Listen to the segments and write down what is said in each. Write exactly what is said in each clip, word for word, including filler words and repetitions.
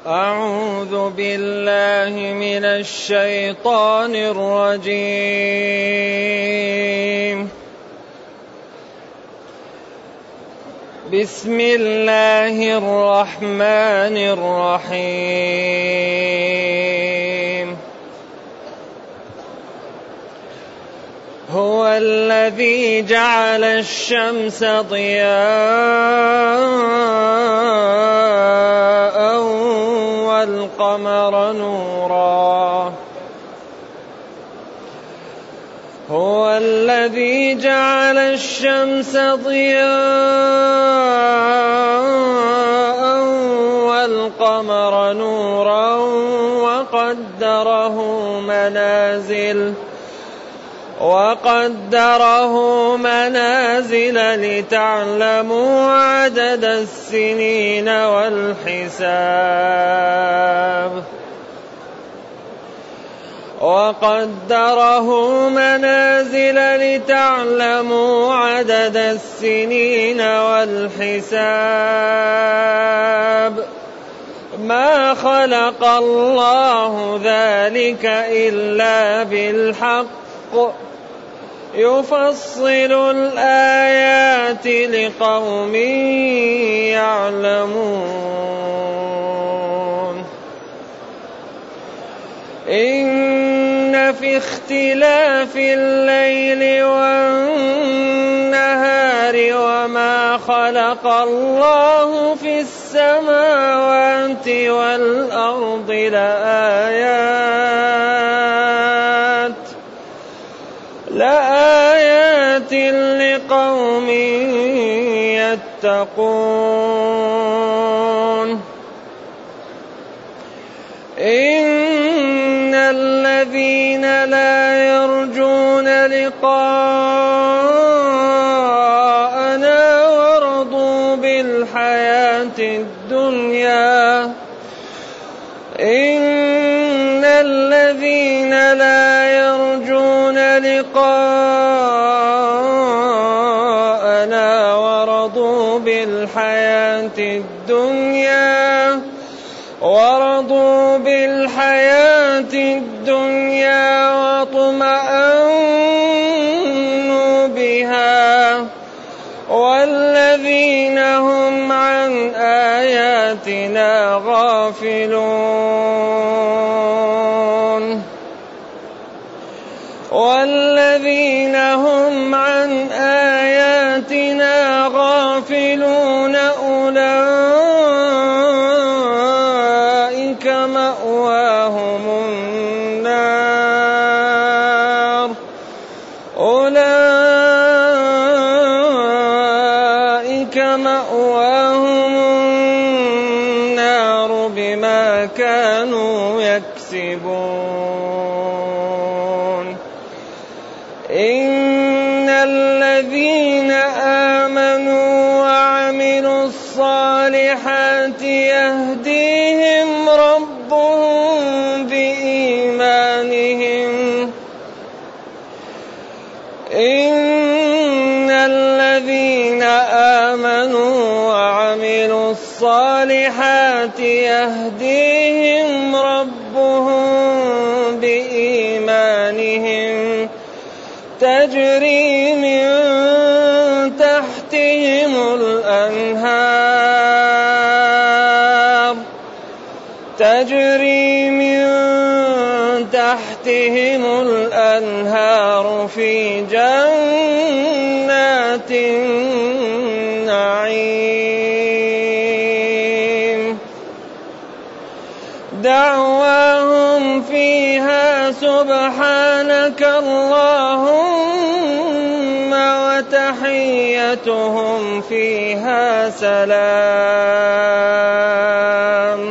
أعوذ بالله من الشيطان الرجيم. بسم الله الرحمن الرحيم. هو الذي جعل الشمس ضياء والقمر نورا هو الذي جعل الشمس ضياء والقمر نورا وقدره منازل وقدره منازل لتعلموا عدد السنين والحساب وقدره منازل لتعلموا عدد السنين والحساب ما خلق الله ذلك إلا بالحق يفصل الآيات لقوم يعلمون إن في اختلاف الليل والنهار وما خلق الله في السماوات والأرض لآيات لآيات لقوم يتقون إن الذين لا يرجون لقاءنا ورضوا بالحياة الدنيا إن الذين لا يرجون لقاءنا ورضوا بالحياة الدنيا ورضوا بالحياة الدنيا واطمأنوا بها والذين هم عن آياتنا غافلون والذين هم عن آياتنا غافلون أولئك مأواهم النار أولئك مأواهم النار بما كانوا يكسبون إن الذين آمنوا وعملوا الصالحات يهديهم ربهم بإيمانهم إن الذين آمنوا وعملوا الصالحات يهديهم ربهم بإيمانهم تجري من تحتهم الأنهار تجري من تحتهم الأنهار في جنات النعيم دعواهم فيها سبحانك اللهم وتحيتهم فيها سلام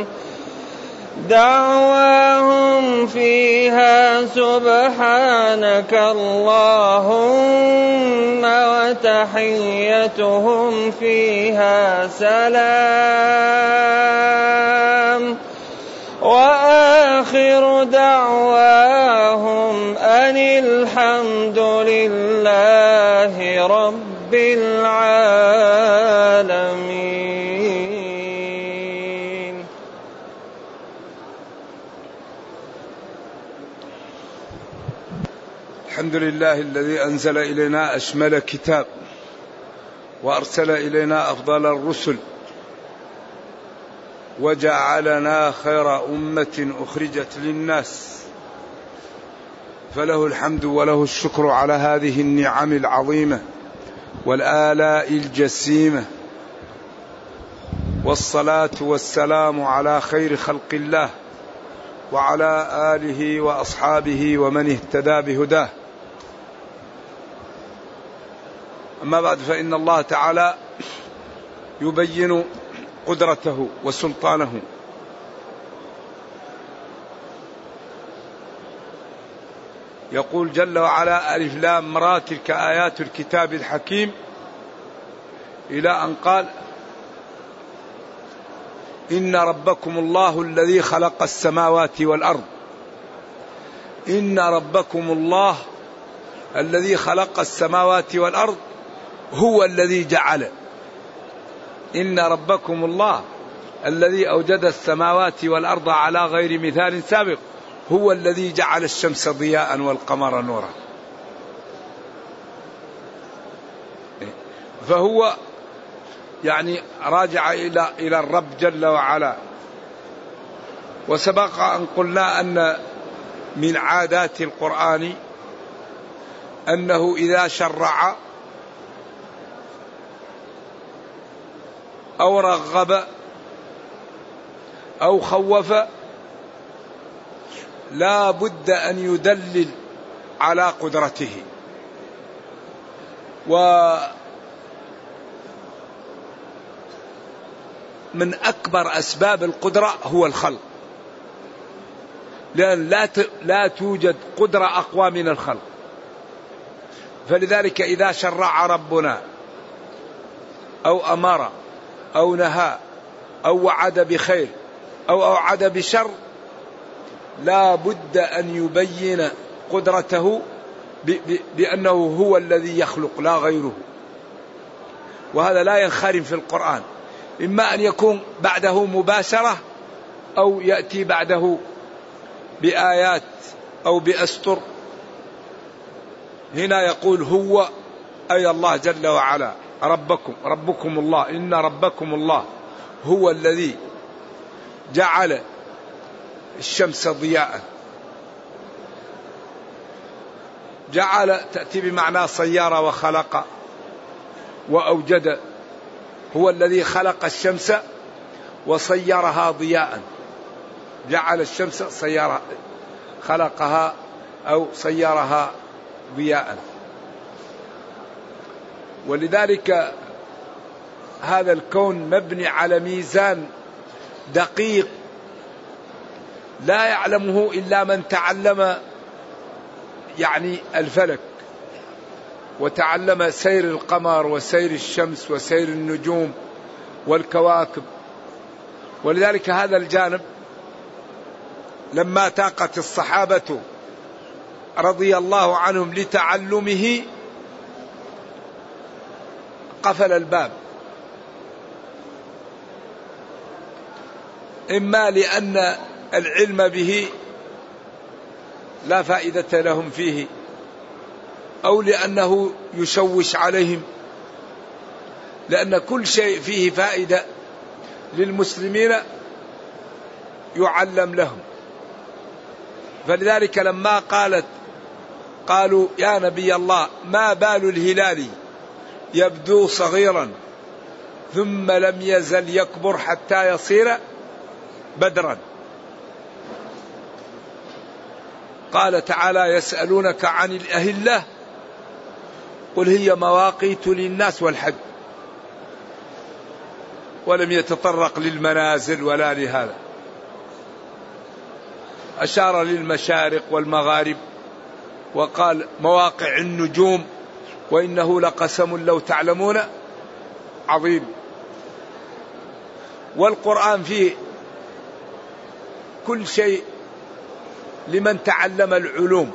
دعواهم فيها سبحانك اللهم وتحيتهم فيها سلام وآخر دعواهم أن الحمد لله رب العالمين. الحمد لله الذي أنزل إلينا أشمل كتاب وأرسل إلينا أفضل الرسل وجعلنا خير أمة أخرجت للناس، فله الحمد وله الشكر على هذه النعم العظيمة والآلاء الجسيمة، والصلاة والسلام على خير خلق الله وعلى آله وأصحابه ومن اهتدى بهداه. أما بعد، فإن الله تعالى يبين قدرته وسلطانه، يقول جل وعلا: ألف لام را تلك آيات الكتاب الحكيم، إلى أن قال: إن ربكم الله الذي خلق السماوات والأرض. إن ربكم الله الذي خلق السماوات والأرض هو الذي جعل. إن ربكم الله الذي أوجد السماوات والأرض على غير مثال سابق هو الذي جعل الشمس ضياء والقمر نورا. فهو يعني راجع إلى إلى الرب جل وعلا. وسبق أن قلنا أن من عادات القرآن أنه إذا شرع أو رغب أو خوف لا بد أن يدلل على قدرته. ومن أكبر أسباب القدرة هو الخلق، لأن لا لا توجد قدرة أقوى من الخلق. فلذلك إذا شرع ربنا أو أمر أو نهى أو وعد بخير أو أوعد بشر لا بد أن يبين قدرته بأنه هو الذي يخلق لا غيره. وهذا لا ينخرم في القرآن، إما أن يكون بعده مباشرة أو يأتي بعده بآيات أو بأسطر. هنا يقول هو أي الله جل وعلا ربكم ربكم الله. إن ربكم الله هو الذي جعل الشمس ضياء. جعل تأتي بمعنى صير وخلق وأوجد. هو الذي خلق الشمس وصيرها ضياء. جعل الشمس صيرها، خلقها أو صيرها ضياء. ولذلك هذا الكون مبني على ميزان دقيق لا يعلمه إلا من تعلم يعني الفلك وتعلم سير القمر وسير الشمس وسير النجوم والكواكب. ولذلك هذا الجانب لما تاقت الصحابة رضي الله عنهم لتعلمه قفل الباب، إما لأن العلم به لا فائدة لهم فيه، أو لأنه يشوش عليهم، لأن كل شيء فيه فائدة للمسلمين يعلم لهم. فلذلك لما قالت قالوا يا نبي الله ما بال الهلال يبدو صغيرا ثم لم يزل يكبر حتى يصير بدرا. قال تعالى يسألونك عن الأهلة قل هي مواقيت للناس والحج، ولم يتطرق للمنازل ولا لهذا. أشار للمشارق والمغارب وقال مواقع النجوم وإنه لقسم لو تعلمون عظيم. والقرآن فيه كل شيء لمن تعلم العلوم.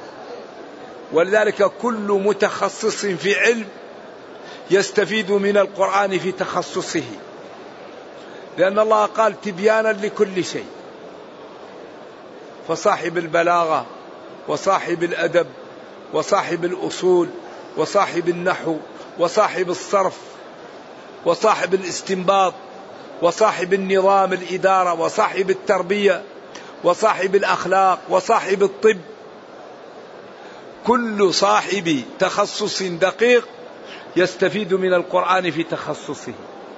ولذلك كل متخصص في علم يستفيد من القرآن في تخصصه، لأن الله قال تبيانا لكل شيء. فصاحب البلاغة وصاحب الأدب وصاحب الأصول وصاحب النحو وصاحب الصرف وصاحب الاستنباط وصاحب النظام الإدارة وصاحب التربية وصاحب الأخلاق وصاحب الطب. كل صاحب تخصص دقيق يستفيد من القرآن في تخصصه.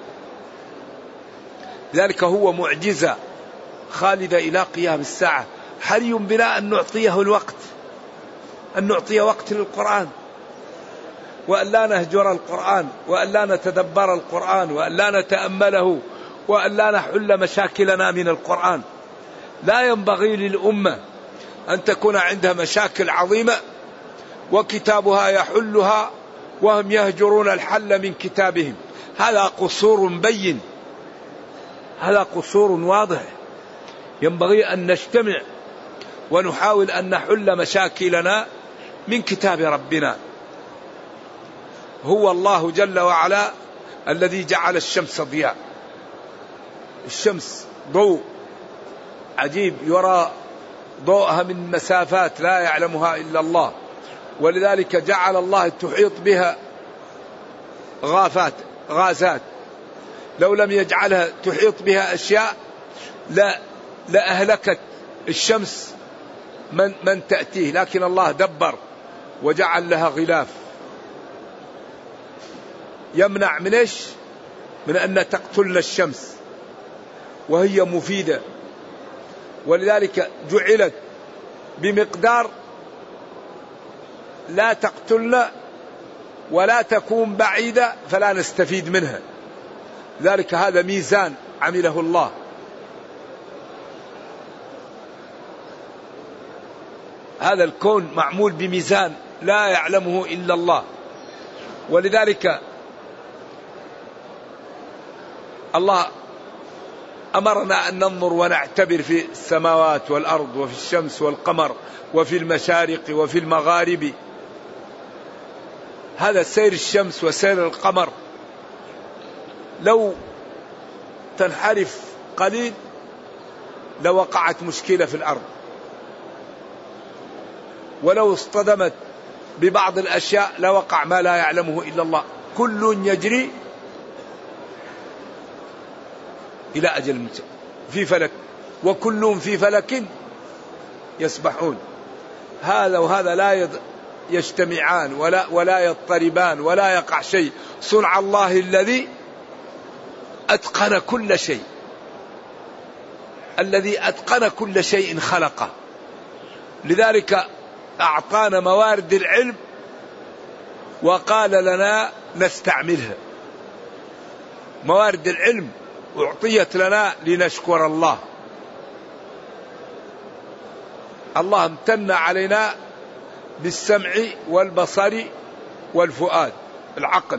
ذلك هو معجزة خالدة إلى قيام الساعة. حري بنا أن نعطيه الوقت، أن نعطي وقت للقرآن، وأن لا نهجر القرآن، وأن لا نتدبر القرآن، وأن لا نتأمله، وأن لا نحل مشاكلنا من القرآن. لا ينبغي للأمة أن تكون عندها مشاكل عظيمة وكتابها يحلها وهم يهجرون الحل من كتابهم. هذا قصور بين، هذا قصور واضح. ينبغي أن نجتمع ونحاول أن نحل مشاكلنا من كتاب ربنا. هو الله جل وعلا الذي جعل الشمس ضياء. الشمس ضوء عجيب يرى ضوءها من مسافات لا يعلمها إلا الله، ولذلك جعل الله تحيط بها غافات غازات. لو لم يجعلها تحيط بها أشياء لا لأهلكت الشمس من, من تأتيه، لكن الله دبر وجعل لها غلاف يمنع من إيش؟ من أن تقتلنا الشمس، وهي مفيدة. ولذلك جعلت بمقدار لا تقتلنا ولا تكون بعيدة فلا نستفيد منها. ذلك هذا ميزان عمله الله. هذا الكون معمول بميزان لا يعلمه إلا الله. ولذلك الله أمرنا أن ننظر ونعتبر في السماوات والأرض وفي الشمس والقمر وفي المشارق وفي المغارب. هذا سير الشمس وسير القمر لو تنحرف قليل لوقعت مشكلة في الأرض، ولو اصطدمت ببعض الأشياء لوقع ما لا يعلمه إلا الله. كل يجري إلى أجل في فلك وكلهم في فلك يسبحون. هذا وهذا لا يجتمعان ولا ولا يضطربان ولا يقع شيء. صنع الله الذي أتقن كل شيء، الذي أتقن كل شيء خلقه. لذلك أعطانا موارد العلم وقال لنا نستعملها. موارد العلم أعطيت لنا لنشكر الله. الله امتن علينا بالسمع والبصر والفؤاد العقل،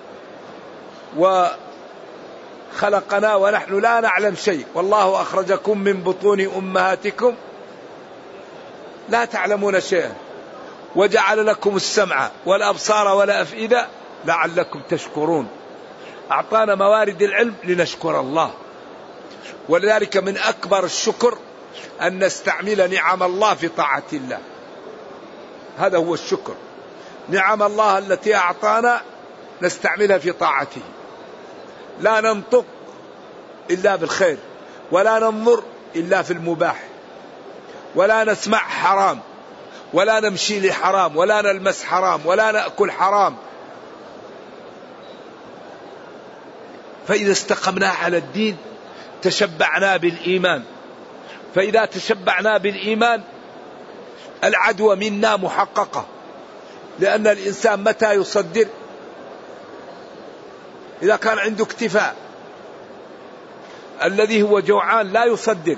وخلقنا ونحن لا نعلم شيء. والله أخرجكم من بطون أمهاتكم لا تعلمون شيئا وجعل لكم السمع والأبصار والأفئدة لعلكم تشكرون. أعطانا موارد العلم لنشكر الله. ولذلك من أكبر الشكر أن نستعمل نعم الله في طاعة الله. هذا هو الشكر. نعم الله التي أعطانا نستعملها في طاعته. لا ننطق إلا بالخير، ولا ننظر إلا في المباح، ولا نسمع حرام، ولا نمشي لحرام، ولا نلمس حرام، ولا نأكل حرام. فإذا استقمنا على الدين تشبعنا بالإيمان. فإذا تشبعنا بالإيمان العدوى منا محققة. لأن الإنسان متى يصدر؟ إذا كان عنده اكتفاء. الذي هو جوعان لا يصدر.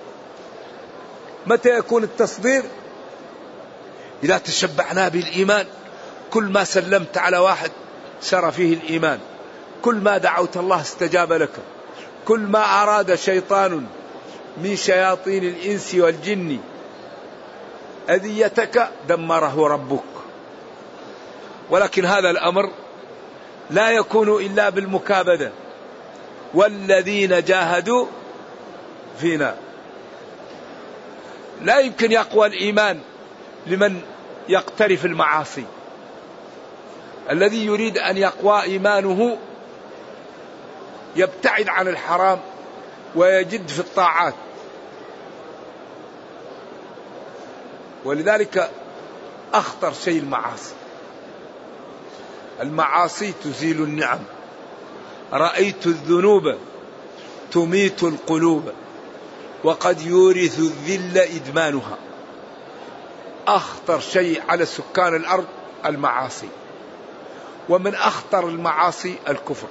متى يكون التصدير؟ إذا تشبعنا بالإيمان. كل ما سلمت على واحد سر فيه الإيمان. كل ما دعوت الله استجاب لك. كل ما أراد شيطان من شياطين الإنس والجن أذيتك دمره ربك. ولكن هذا الأمر لا يكون إلا بالمكابدة. والذين جاهدوا فينا. لا يمكن يقوى الإيمان لمن يقترف المعاصي. الذي يريد أن يقوى إيمانه يبتعد عن الحرام ويجد في الطاعات. ولذلك أخطر شيء المعاصي. المعاصي تزيل النعم. رأيت الذنوب تميت القلوب وقد يورث الذل إدمانها. أخطر شيء على سكان الأرض المعاصي، ومن أخطر المعاصي الكفر.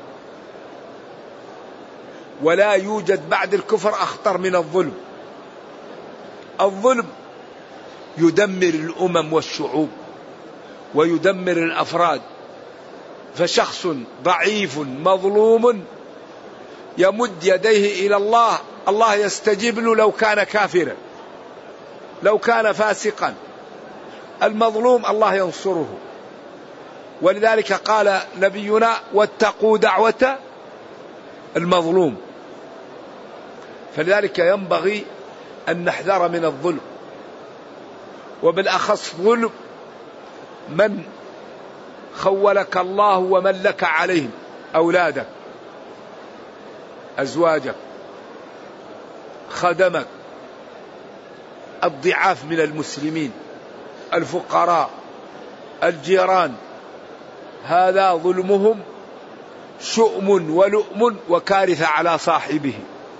ولا يوجد بعد الكفر أخطر من الظلم. الظلم يدمر الأمم والشعوب ويدمر الأفراد. فشخص ضعيف مظلوم يمد يديه إلى الله، الله يستجيب له لو كان كافرا، لو كان فاسقا. المظلوم الله ينصره. ولذلك قال نبينا: واتقوا دعوة المظلوم. فلذلك ينبغي أن نحذر من الظلم، وبالأخص ظلم من خولك الله وملك عليهم: أولادك، أزواجك، خدمك، الضعاف من المسلمين، الفقراء، الجيران. هذا ظلمهم شؤم ولؤم وكارثة على صاحبه.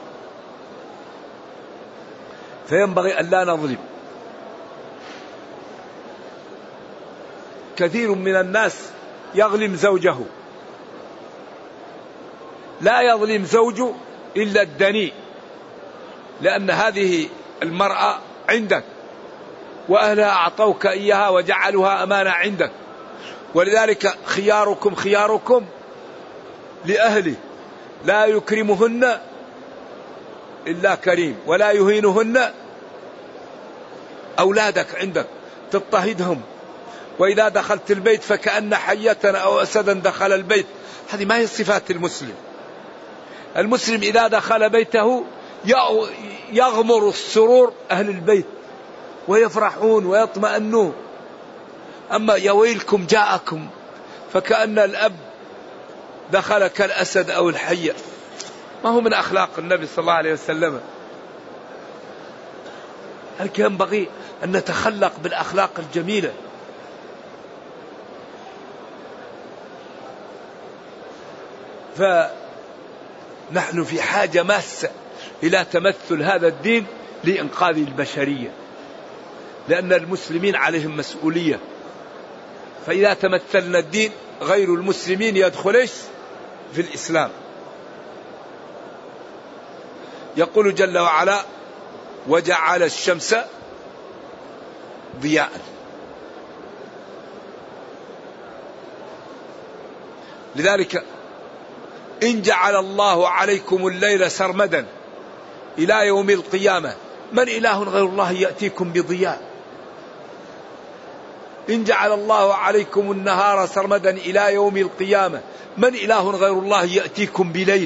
فينبغي أن لا نظلم. كثير من الناس يظلم زوجه، لا يظلم زوجه إلا الدني، لأن هذه المرأة عندك وأهلها أعطوك إياها وجعلوها أمانة عندك. ولذلك خياركم خياركم لأهله، لا يكرمهن إلا كريم ولا يهينهن. أولادك عندك تضطهدهم، وإذا دخلت البيت فكأن حية أو أسدا دخل البيت. هذه ما هي صفات المسلم. المسلم إذا دخل بيته يغمر السرور أهل البيت ويفرحون ويطمئنون. أما يا ويلكم جاءكم فكأن الأب دخل كالأسد أو الحية. ما هو من أخلاق النبي صلى الله عليه وسلم. هل ينبغي أن نتخلق بالأخلاق الجميلة؟ فنحن في حاجة ماسة إلى تمثل هذا الدين لإنقاذ البشرية، لأن المسلمين عليهم مسؤولية. فإذا تمثلنا الدين غير المسلمين يدخلش في الإسلام. يقول جل وعلا: وجعل الشمس ضياء. لذلك إن جعل الله عليكم الليل سرمدا إلى يوم القيامة من إله غير الله يأتيكم بضياء. إن جعل الله عليكم النهار سرمدا إلى يوم القيامة من إله غير الله يأتيكم بليل.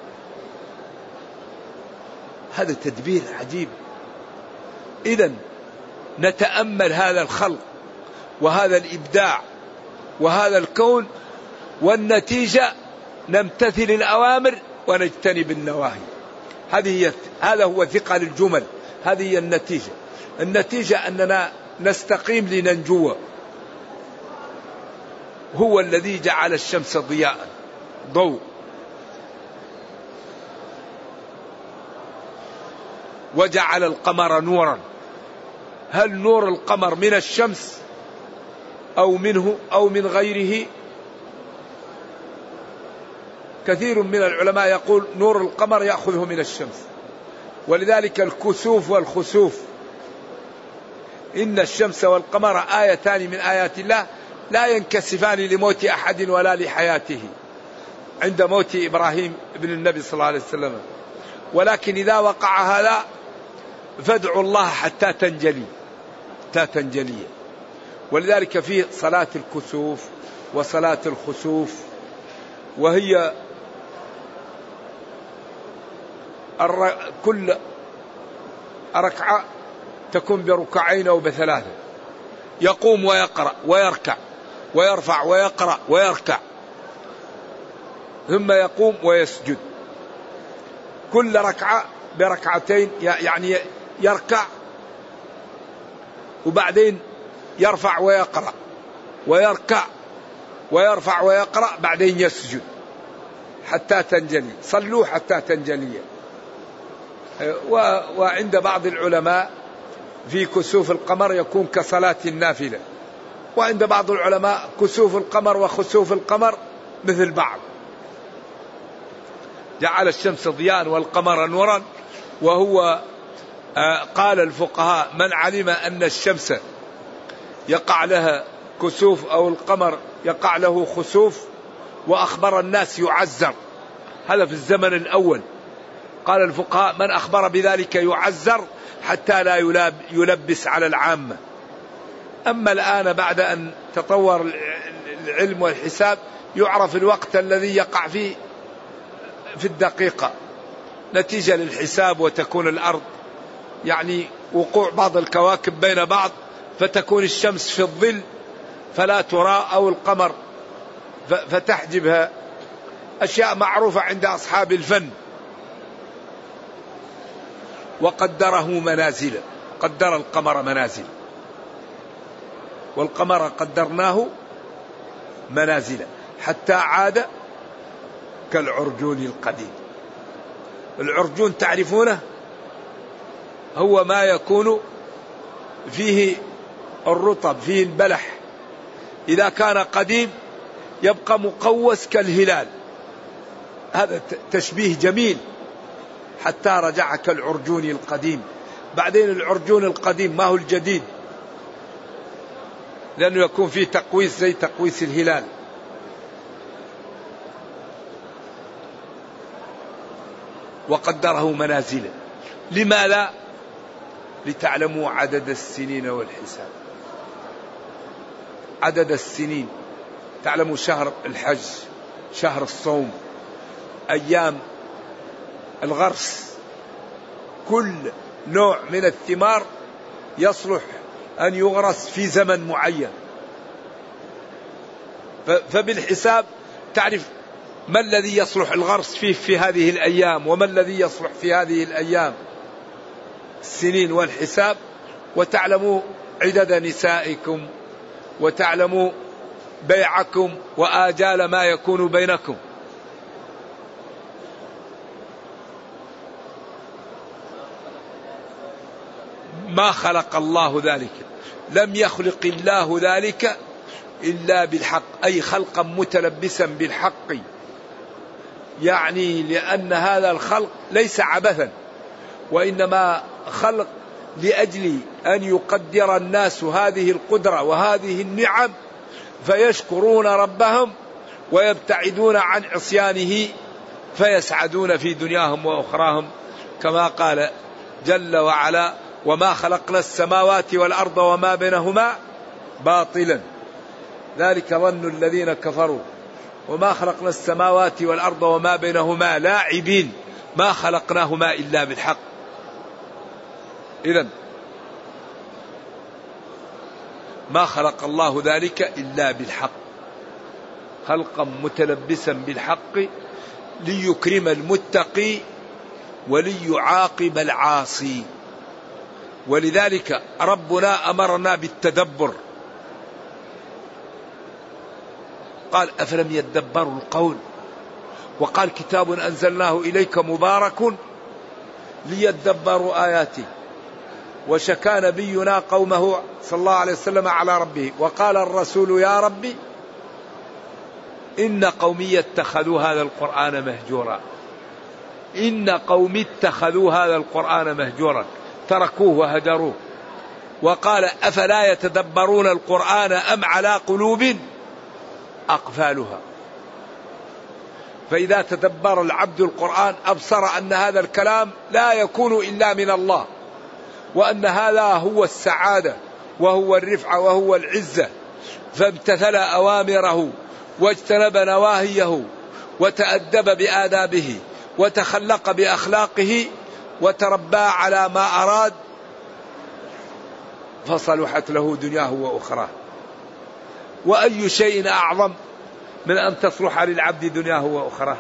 هذا تدبير عجيب. إذن نتأمل هذا الخلق وهذا الإبداع وهذا الكون، والنتيجة نمتثل الأوامر ونجتنب النواهي. هذه هي هذا هو ثقل الجمل. هذه هي النتيجة. النتيجة أننا نستقيم لننجو. هو الذي جعل الشمس ضياء، ضوء، وجعل القمر نورا. هل نور القمر من الشمس أو منه أو من غيره؟ كثير من العلماء يقول نور القمر يأخذه من الشمس. ولذلك الكسوف والخسوف، إن الشمس والقمر آيتان من آيات الله لا ينكسفان لموت أحد ولا لحياته، عند موت إبراهيم ابن النبي صلى الله عليه وسلم. ولكن إذا وقع هذا فادعوا الله حتى تنجلي حتى تنجلي. ولذلك في صلاة الكسوف وصلاة الخسوف، وهي كل ركعة تكون بركعين أو بثلاثة. يقوم ويقرأ ويركع ويرفع ويقرأ ويركع، ثم يقوم ويسجد، كل ركعة بركعتين، يعني يركع وبعدين يرفع ويقرأ ويركع ويرفع ويقرأ، بعدين يسجد حتى تنجلي. صلوا حتى تنجلي. وعند بعض العلماء في كسوف القمر يكون كصلاة النافلة، وعند بعض العلماء كسوف القمر وخسوف القمر مثل بعض. جعل الشمس ضياء والقمر نورا، وهو قال الفقهاء من علم أن الشمس يقع لها كسوف أو القمر يقع له خسوف وأخبر الناس يعزر، هذا في الزمن الأول. قال الفقهاء من أخبر بذلك يعزر حتى لا يلبس على العامة. أما الآن بعد أن تطور العلم والحساب يعرف الوقت الذي يقع فيه في الدقيقة نتيجة للحساب، وتكون الأرض يعني وقوع بعض الكواكب بين بعض، فتكون الشمس في الظل فلا ترى، أو القمر فتحجبها. أشياء معروفة عند أصحاب الفن. وقدره منازل، قدر القمر منازل، والقمر قدرناه منازل حتى عاد كالعرجون القديم. العرجون تعرفونه، هو ما يكون فيه الرطب، فيه البلح، إذا كان قديم يبقى مقوس كالهلال. هذا تشبيه جميل، حتى رجع كالعرجون القديم. بعدين العرجون القديم ما هو الجديد، لأنه يكون فيه تقويس زي تقويس الهلال. وقدره منازل. لما لا؟ لتعلموا عدد السنين والحساب. عدد السنين، تعلموا شهر الحج، شهر الصوم، أيام الغرس، كل نوع من الثمار يصلح أن يغرس في زمن معين. فبالحساب تعرف ما الذي يصلح الغرس فيه في هذه الأيام، وما الذي يصلح في هذه الأيام، السنين والحساب. وتعلموا عدد نسائكم، وتعلموا بيعكم وآجال ما يكون بينكم. ما خلق الله ذلك، لم يخلق الله ذلك إلا بالحق، أي خلقا متلبسا بالحق، يعني لأن هذا الخلق ليس عبثا، وإنما خلق لأجل أن يقدر الناس هذه القدرة وهذه النعم فيشكرون ربهم ويبتعدون عن عصيانه فيسعدون في دنياهم وأخراهم، كما قال جل وعلا وما خلقنا السماوات والأرض وما بينهما باطلا ذلك ظن الذين كفروا وما خلقنا السماوات والأرض وما بينهما لاعبين ما خلقناهما إلا بالحق. إذن ما خلق الله ذلك إلا بالحق، خلقا متلبسا بالحق ليكرم المتقي وليعاقب العاصي. ولذلك ربنا أمرنا بالتدبر، قال أفلم يدبروا القول، وقال كتاب أنزلناه إليك مبارك ليدبروا آياته. وشكى نبينا قومه صلى الله عليه وسلم على ربه وقال الرسول يا ربي إن قومي اتخذوا هذا القرآن مهجورا، إن قومي اتخذوا هذا القرآن مهجورا، تركوه وهجروه. وقال أفلا يتدبرون القرآن أم على قلوب أقفالها. فإذا تدبر العبد القرآن أبصر أن هذا الكلام لا يكون إلا من الله، وأن هذا هو السعادة وهو الرفعة وهو العزة، فامتثل أوامره واجتنب نواهيه وتأدب بآدابه وتخلق بأخلاقه وتربى على ما أراد، فصلحت له دنياه وأخراه. وأي شيء أعظم من أن تصلح للعبد دنياه وأخراه؟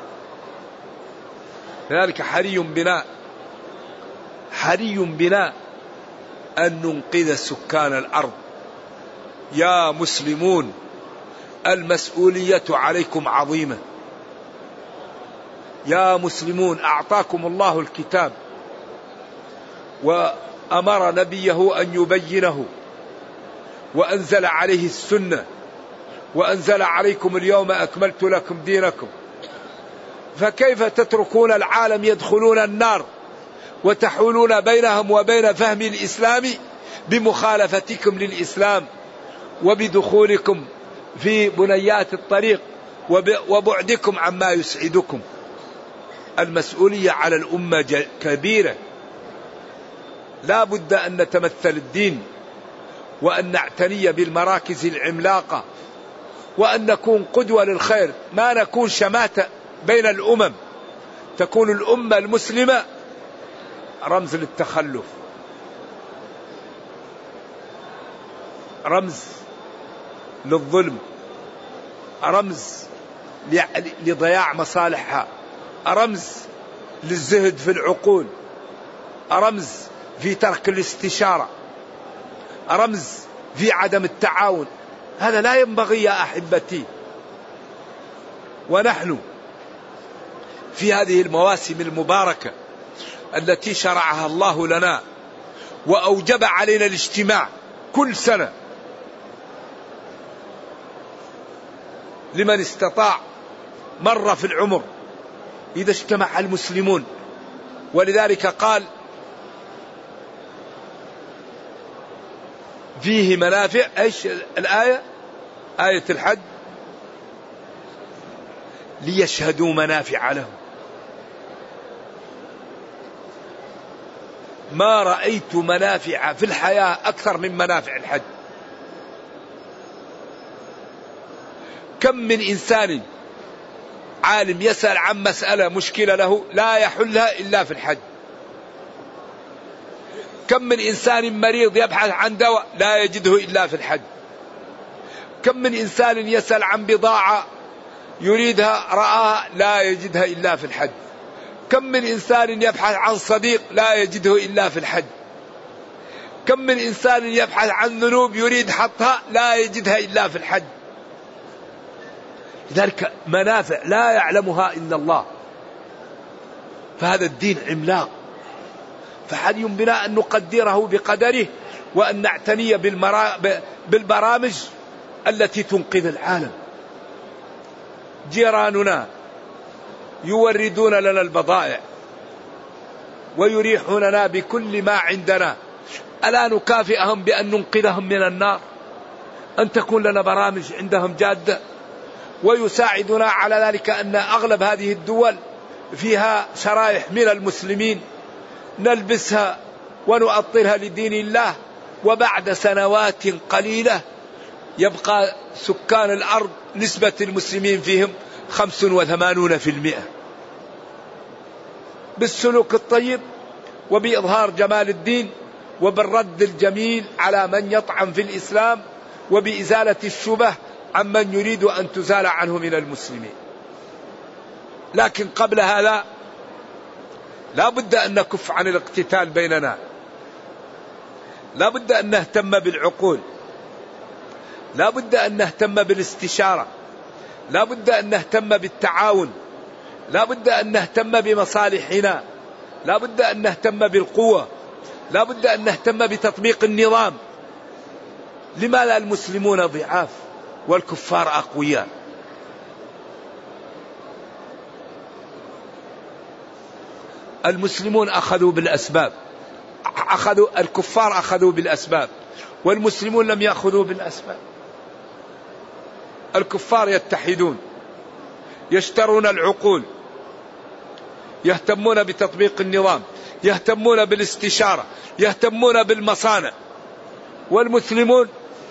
لذلك حري بنا حري بنا أن ننقذ سكان الأرض. يا مسلمون المسؤولية عليكم عظيمة. يا مسلمون أعطاكم الله الكتاب وأمر نبيه أن يبينه، وأنزل عليه السنة، وأنزل عليكم اليوم أكملت لكم دينكم، فكيف تتركون العالم يدخلون النار وتحولون بينهم وبين فهم الإسلام بمخالفتكم للإسلام وبدخولكم في بنيات الطريق وبعدكم عما يسعدكم؟ المسؤولية على الأمة كبيرة. لا بد أن نتمثل الدين، وأن نعتني بالمراكز العملاقة، وأن نكون قدوة للخير، ما نكون شماتة بين الأمم. تكون الأمة المسلمة رمز للتخلف، رمز للظلم، رمز لضياع مصالحها، رمز للزهد في العقول، رمز في ترك الاستشارة، رمز في عدم التعاون. هذا لا ينبغي يا أحبتي. ونحن في هذه المواسم المباركة التي شرعها الله لنا وأوجب علينا الاجتماع كل سنة، لمن استطاع مرة في العمر إذا اجتمع المسلمون. ولذلك قال فيه منافع. ايش الآية؟ آية الحج: ليشهدوا منافع لهم. ما رأيت منافع في الحياة أكثر من منافع الحج. كم من إنسان عالم يسأل عن مسألة مشكلة له لا يحلها إلا في الحج. كم من إنسان مريض يبحث عن دواء لا يجده إلا في الحج. كم من إنسان يسأل عن بضاعة يريدها رآها لا يجدها إلا في الحج. كم من إنسان يبحث عن صديق لا يجده إلا في الحج. كم من إنسان يبحث عن ذنوب يريد حطها لا يجدها إلا في الحج. لذلك منافع لا يعلمها إلا الله. فهذا الدين عملاق، فحري بنا أن نقدره بقدره، وأن نعتني بالبرامج التي تنقذ العالم. جيراننا يوردون لنا البضائع ويريحوننا بكل ما عندنا، ألا نكافئهم بأن ننقذهم من النار؟ أن تكون لنا برامج عندهم جادة. ويساعدنا على ذلك أن أغلب هذه الدول فيها شرائح من المسلمين نلبسها ونؤطرها لدين الله، وبعد سنوات قليلة يبقى سكان الأرض نسبة المسلمين فيهم خمس وثمانون في المئة. بالسلوك الطيب وبإظهار جمال الدين وبالرد الجميل على من يطعن في الإسلام وبإزالة الشبه عمن يريد أن تزال عنه من المسلمين. لكن قبل هذا لا بد أن نكف عن الاقتتال بيننا، لا بد أن نهتم بالعقول، لا بد أن نهتم بالاستشارة، لا بد أن نهتم بالتعاون، لا بد أن نهتم بمصالحنا، لا بد أن نهتم بالقوة، لا بد أن نهتم بتطبيق النظام. لماذا المسلمون ضعاف والكفار أقوياء؟ المسلمون أخذوا بالأسباب، أخذوا الكفار أخذوا بالأسباب، والمسلمون لم يأخذوا بالأسباب. الكفار يتحدون، يشترون العقول، يهتمون بتطبيق النظام، يهتمون بالاستشارة، يهتمون بالمصانع. والمسلمون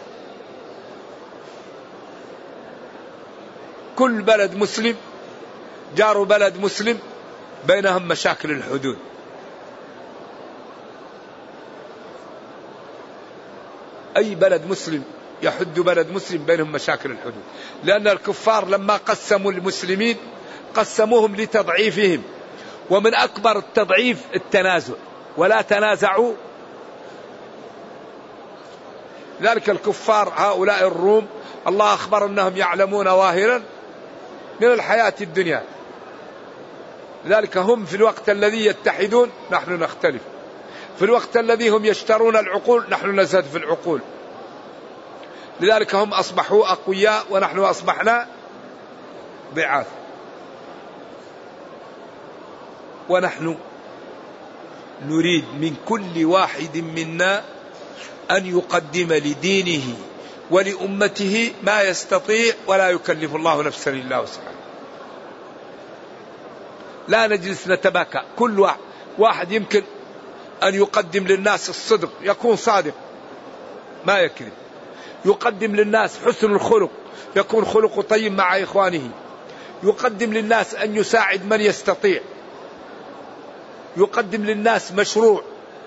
كل بلد مسلم جار بلد مسلم بينهم مشاكل الحدود. أي بلد مسلم يحد بلد مسلم بينهم مشاكل الحدود، لأن الكفار لما قسموا المسلمين قسموهم لتضعيفهم، ومن أكبر التضعيف التنازع، ولا تنازعوا. ذلك الكفار هؤلاء الروم الله أخبر أنهم يعلمون ظاهرا من الحياة الدنيا، لذلك هم في الوقت الذي يتحدون نحن نختلف، في الوقت الذي هم يشترون العقول نحن نزهد في العقول، لذلك هم أصبحوا أقوياء ونحن أصبحنا ضعاف. ونحن نريد من كل واحد منا أن يقدم لدينه ولأمته ما يستطيع، ولا يكلف الله نفسا إلا وسعها. لا نجلس نتباكى، كل واحد, واحد يمكن أن يقدم للناس الصدق، يكون صادق ما يكذب، يقدم للناس حسن الخلق، يكون خلقه طيب مع إخوانه، يقدم للناس أن يساعد من يستطيع، يقدم للناس مشروع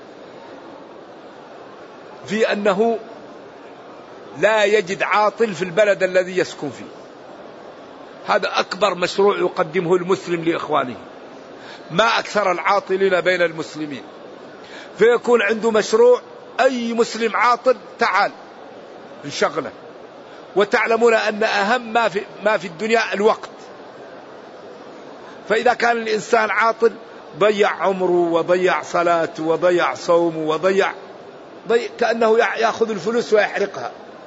في أنه لا يجد عاطل في البلد الذي يسكن فيه. هذا أكبر مشروع يقدمه المسلم لإخوانه. ما أكثر العاطلين بين المسلمين، فيكون عنده مشروع أي مسلم عاطل تعال انشغله. وتعلمون أن أهم ما في, ما في الدنيا الوقت، فإذا كان الإنسان عاطل ضيع عمره وضيع صلاته وضيع صومه وضيع ضيع كأنه يأخذ الفلوس ويحرقها،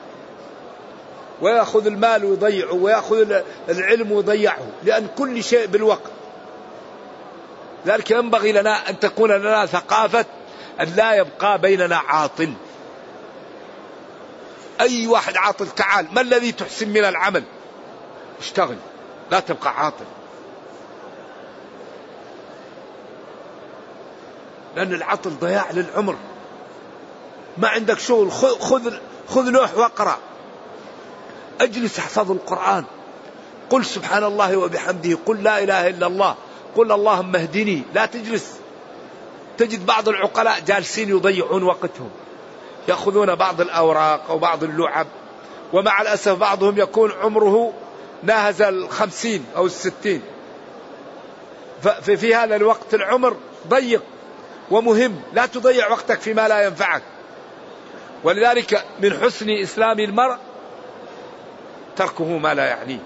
ويأخذ المال ويضيعه، ويأخذ العلم ويضيعه، لأن كل شيء بالوقت. ذلك ينبغي لنا أن تكون لنا ثقافة أن لا يبقى بيننا عاطل. أي واحد عاطل تعال، ما الذي تحسن من العمل؟ اشتغل، لا تبقى عاطل، لأن العطل ضياع للعمر. ما عندك شغل، خذ خذ لوح واقرأ، اجلس احفظ القرآن، قل سبحان الله وبحمده، قل لا إله إلا الله، قل اللهم اهدني. لا تجلس، تجد بعض العقلاء جالسين يضيعون وقتهم، يأخذون بعض الأوراق أو بعض اللعب، ومع الأسف بعضهم يكون عمره ناهز الخمسين أو الستين. ففي هذا الوقت العمر ضيق ومهم، لا تضيع وقتك فيما لا ينفعك. ولذلك من حسن إسلام المرء تركه ما لا يعنيه.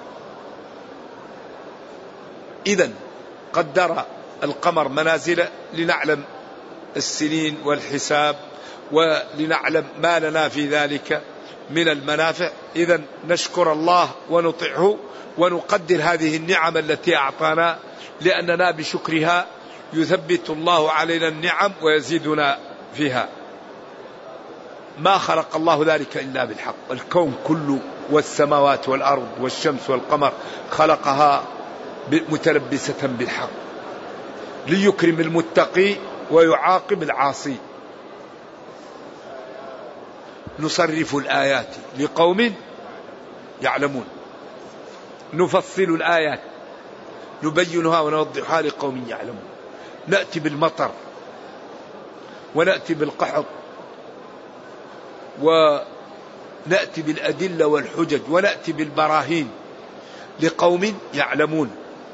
إذن قدر القمر منازل لنعلم السنين والحساب، ولنعلم ما لنا في ذلك من المنافع. إذن نشكر الله ونطيعه ونقدر هذه النعم التي أعطانا، لأننا بشكرها يثبت الله علينا النعم ويزيدنا فيها. ما خلق الله ذلك إلا بالحق، الكون كله والسماوات والأرض والشمس والقمر خلقها متلبسة بالحق ليكرم المتقي ويعاقب العاصي. نصرف الآيات لقوم يعلمون، نفصل الآيات نبينها ونوضحها لقوم يعلمون. نأتي بالمطر ونأتي بالقحط ونأتي بالأدلة والحجج ونأتي بالبراهين لقوم يعلمون.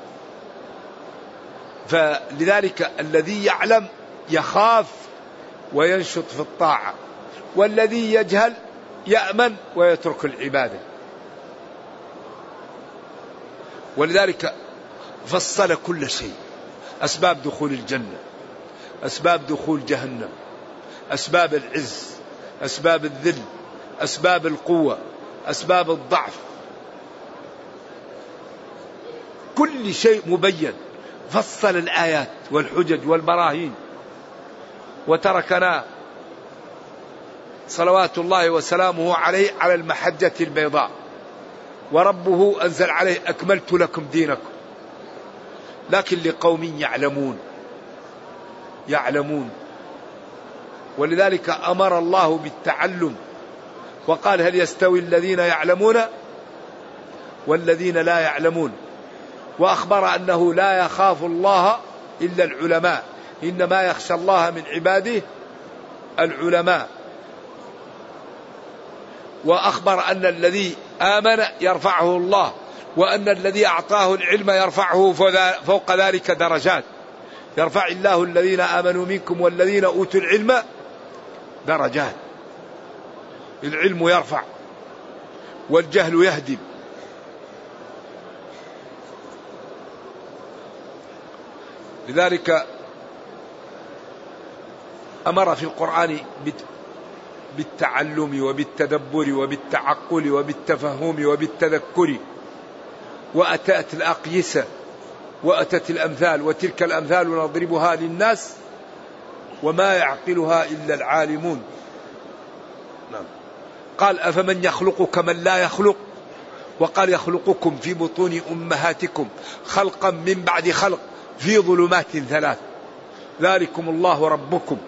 فلذلك الذي يعلم يخاف وينشط في الطاعة، والذي يجهل يأمن ويترك العبادة. ولذلك فصل كل شيء، أسباب دخول الجنة، أسباب دخول جهنم، أسباب العز، أسباب الذل، أسباب القوة، أسباب الضعف، كل شيء مبين. فصل الآيات والحجج والبراهين، وتركنا صلوات الله وسلامه عليه على المحجة البيضاء، وربه أنزل عليه أكملت لكم دينكم، لكن لقوم يعلمون يعلمون. ولذلك أمر الله بالتعلم وقال هل يستوي الذين يعلمون والذين لا يعلمون، وأخبر أنه لا يخاف الله إلا العلماء، إنما يخشى الله من عباده العلماء. وأخبر أن الذي آمن يرفعه الله، وأن الذي أعطاه العلم يرفعه فوق ذلك درجات. يرفع الله الذين آمنوا منكم والذين أوتوا العلم درجات. العلم يرفع والجهل يهدم. لذلك أمر في القرآن بالتعلم وبالتدبر وبالتعقل وبالتفهم وبالتذكر، وأتت الأقيسة وأتت الأمثال، وتلك الأمثال نضربها للناس وما يعقلها إلا العالمون. نعم. قال أفمن يخلق كمن لا يخلق، وقال يخلقكم في بطون أمهاتكم خلقا من بعد خلق في ظلمات ثلاث، ذلكم الله ربكم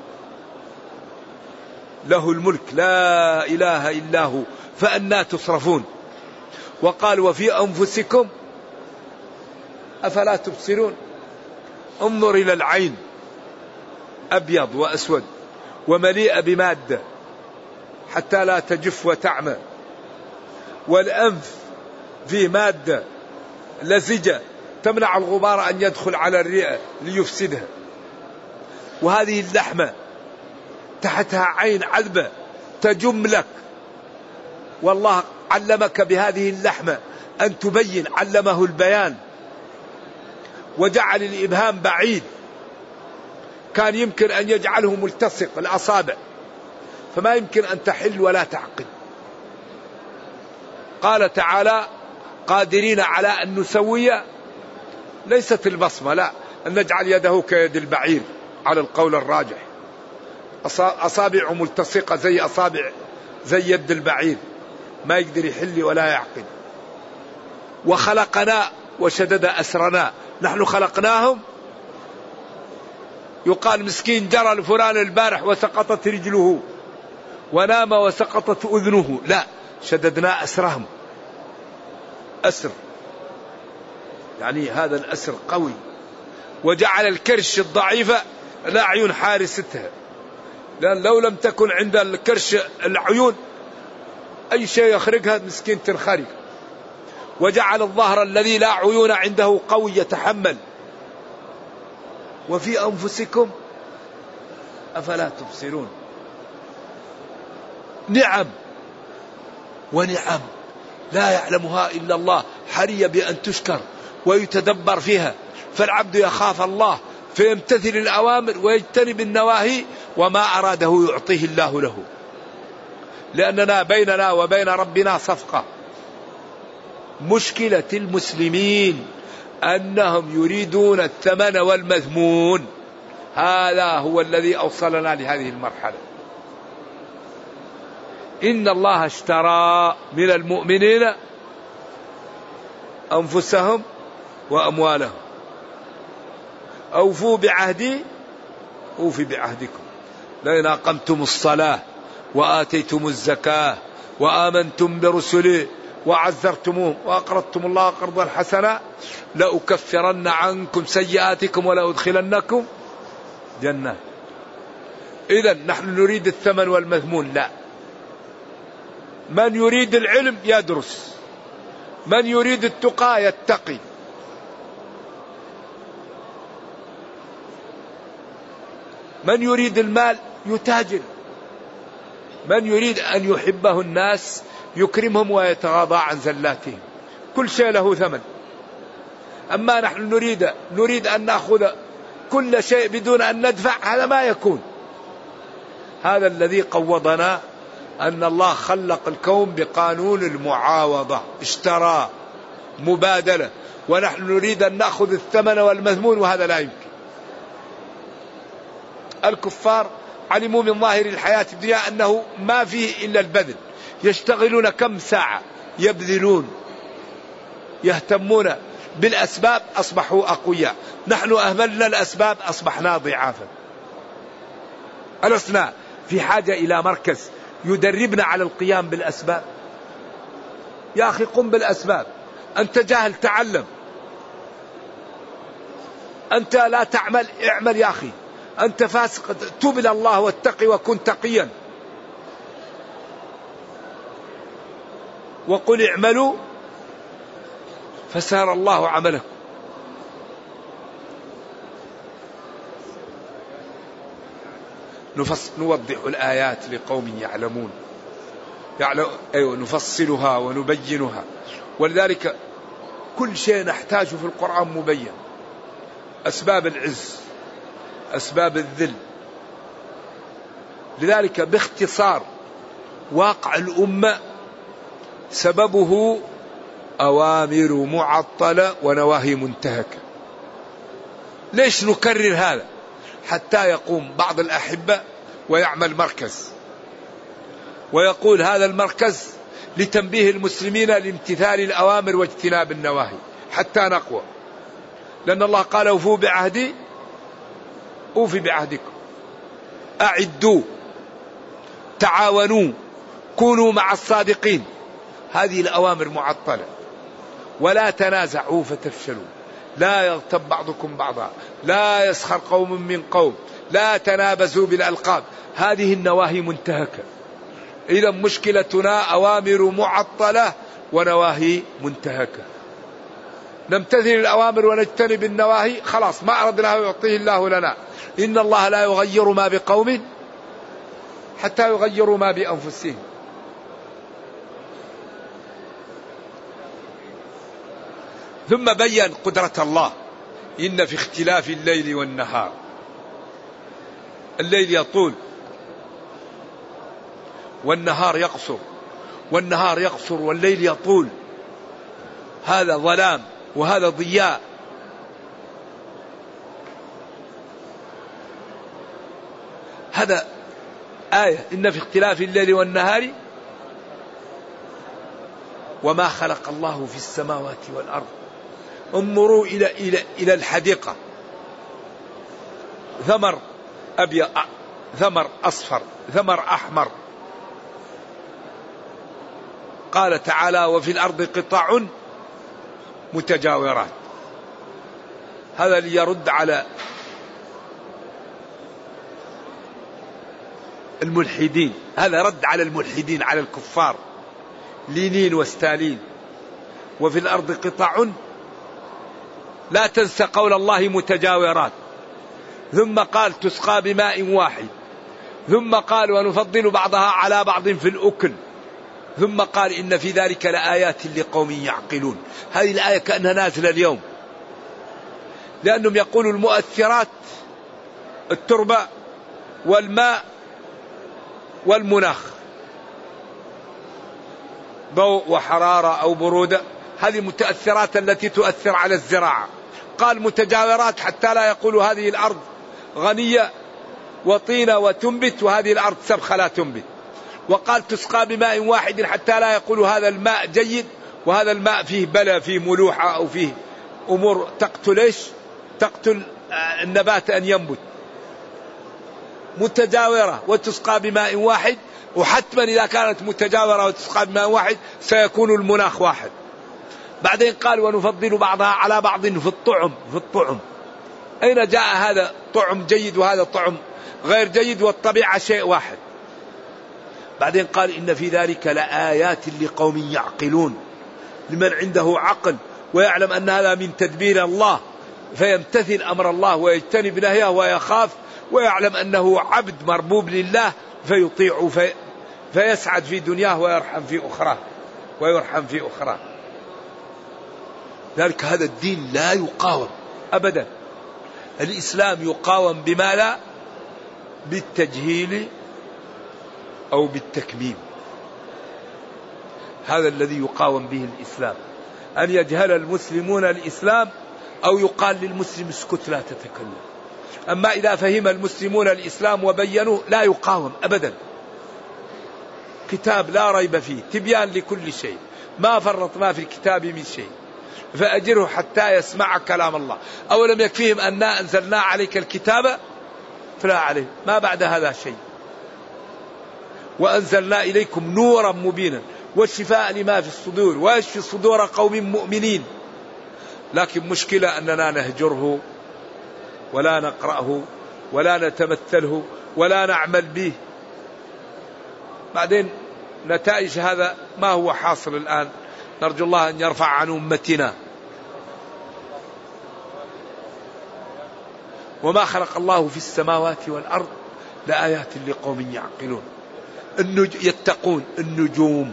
له الملك لا إله إلا هو فأنى تصرفون. وقال وفي أنفسكم أفلا تبصرون. انظر إلى العين أبيض وأسود ومليئة بمادة حتى لا تجف وتعمى، والأنف فيه مادة لزجة تمنع الغبار أن يدخل على الرئة ليفسدها، وهذه اللحمة تحتها عين عذبة تجملك، والله علمك بهذه اللحمة أن تبين، علمه البيان وجعل الإبهام بعيد، كان يمكن أن يجعله ملتصق الأصابع فما يمكن أن تحل ولا تعقد. قال تعالى قادرين على أن نسوي، ليست البصمة، لا، أن نجعل يده كيد البعير على القول الراجح، أصابع ملتصقة زي أصابع زي يد البعير، ما يقدر يحل ولا يعقد. وخلقنا وشدد أسرنا، نحن خلقناهم. يقال مسكين جرى الفلان البارح وسقطت رجله ونام وسقطت أذنه، لا، شددنا أسرهم. أسر يعني هذا الأسر قوي. وجعل الكرش الضعيفة الأعين حارستها، لأن لو لم تكن عند الكرش العيون أي شيء يخرجها مسكين تنخرج. وجعل الظهر الذي لا عيون عنده قوي يتحمل. وفي أنفسكم أفلا تبصرون. نعم ونعم لا يعلمها إلا الله، حري بأن تشكر ويتدبر فيها، فالعبد يخاف الله فيمتثل الأوامر ويجتنب النواهي، وما أراده يعطيه الله له، لأننا بيننا وبين ربنا صفقة. مشكلة المسلمين أنهم يريدون الثمن والمذمون، هذا هو الذي أوصلنا لهذه المرحلة. إن الله اشترى من المؤمنين أنفسهم وأموالهم، أوفوا بعهدي أوفي بعهدكم، لئن أقمتم الصلاة وآتيتم الزكاة وآمنتم برسله وعزرتموه وأقرضتم الله قرضا حسنا لأكفرن عنكم سيئاتكم ولأدخلنكم جنة. إذن نحن نريد الثمن والمذمون؟ لا. من يريد العلم يدرس، من يريد التقى يتقي. من يريد المال يتاجر، من يريد أن يحبه الناس يكرمهم ويتغاضى عن زلاتهم. كل شيء له ثمن. أما نحن نريد نريد أن نأخذ كل شيء بدون أن ندفع، هذا ما يكون. هذا الذي قوضنا أن الله خلق الكون بقانون المعاوضة، اشترى مبادلة، ونحن نريد أن نأخذ الثمن والمذمون، وهذا لا يمكن. الكفار علموا من ظاهر الحياة الدنيا أنه ما فيه إلا البذل، يشتغلون كم ساعة يبذلون، يهتمون بالأسباب، أصبحوا أقوياء. نحن أهملنا الأسباب أصبحنا ضعافا. ألسنا في حاجة إلى مركز يدربنا على القيام بالأسباب؟ يا أخي قم بالأسباب. أنت جاهل تعلم، أنت لا تعمل اعمل يا أخي، أنت فاسق توب إلى الله واتقي وكن تقيا. وقل اعملوا فسار الله عملكم. نوضح الآيات لقوم يعلمون، يعلم أيوة نفصلها ونبينها. ولذلك كل شيء نحتاجه في القرآن مبين، أسباب العز، أسباب الذل. لذلك باختصار واقع الأمة سببه أوامر معطلة ونواهي منتهكة. ليش نكرر هذا؟ حتى يقوم بعض الأحبة ويعمل مركز ويقول هذا المركز لتنبيه المسلمين لامتثال الأوامر واجتناب النواهي حتى نقوى، لأن الله قال أوفوا بعهدي أوفي بعهدكم، أعدوا، تعاونوا، كونوا مع الصادقين. هذه الأوامر معطلة. ولا تنازعوا فتفشلوا، لا يغتب بعضكم بعضا، لا يسخر قوم من قوم، لا تنابزوا بالألقاب. هذه النواهي منتهكة. إذا مشكلتنا أوامر معطلة ونواهي منتهكة. نمتثل الأوامر ونجتنب النواهي، خلاص ما أردناه يعطيه الله لنا. إن الله لا يغير ما بقوم حتى يغيروا ما بأنفسهم. ثم بين قدرة الله. إن في اختلاف الليل والنهار، الليل يطول والنهار يقصر، والنهار يقصر والليل يطول. هذا ظلام وهذا ضياء. هذا آية إن في اختلاف الليل والنهار وما خلق الله في السماوات والأرض. انظروا إلى إلى إلى الحديقة، ثمر أبيض، ثمر أصفر، ثمر أحمر. قال تعالى وفي الأرض قطع متجاورات. هذا ليرد على الملحدين، هذا رد على الملحدين على الكفار لينين وستالين. وفي الأرض قطع، لا تنسى قول الله متجاورات. ثم قال تسقى بماء واحد، ثم قال ونفضل بعضها على بعض في الأكل، ثم قال إن في ذلك لآيات لقوم يعقلون. هذه الآية كأنها نازلة اليوم، لأنهم يقولوا المؤثرات التربة والماء والمناخ، ضوء وحرارة أو برودة، هذه متأثرات التي تؤثر على الزراعة. قال متجاورات حتى لا يقولوا هذه الأرض غنية وطينة وتنبت وهذه الأرض سبخة لا تنبت. وقال تسقى بماء واحد حتى لا يقولوا هذا الماء جيد وهذا الماء فيه بلى، فيه ملوحة أو فيه أمور تقتل إيش؟ تقتل النبات أن ينبت. متجاورة وتسقى بماء واحد، وحتما إذا كانت متجاورة وتسقى بماء واحد سيكون المناخ واحد. بعدين قال ونفضل بعضها على بعض في الطعم. في الطعم أين جاء هذا طعم جيد وهذا طعم غير جيد والطبيعة شيء واحد؟ بعدين قال إن في ذلك لآيات لقوم يعقلون، لمن عنده عقل ويعلم أن هذا من تدبير الله فيمتثل أمر الله ويجتنب نهيه ويخاف، ويعلم أنه عبد مربوب لله فيطيع في فيسعد في دنياه ويرحم في أخرى ويرحم في أخرى. ذلك هذا الدين لا يقاوم أبدا. الإسلام يقاوم بما لا بالتجهيل أو بالتكميم. هذا الذي يقاوم به الإسلام، أن يجهل المسلمون الإسلام أو يقال للمسلم اسكت لا تتكلم. أما إذا فهم المسلمون الإسلام وبينوه لا يقاوم أبدا. كتاب لا ريب فيه، تبيان لكل شيء، ما فرط ما في الكتاب من شيء، فأجره حتى يسمع كلام الله. أولم يكفيهم أننا أنزلنا عليك الكتاب فلا عليه ما بعد هذا شيء، وأنزلنا إليكم نورا مبينا والشفاء لما في الصدور ويشفي صدور قوم مؤمنين. لكن مشكلة أننا نهجره ولا نقرأه ولا نتمثله ولا نعمل به. بعدين نتائج هذا ما هو حاصل الآن. نرجو الله أن يرفع عن أمتنا. وما خلق الله في السماوات والأرض لآيات لقوم يعقلون. يتقون النجوم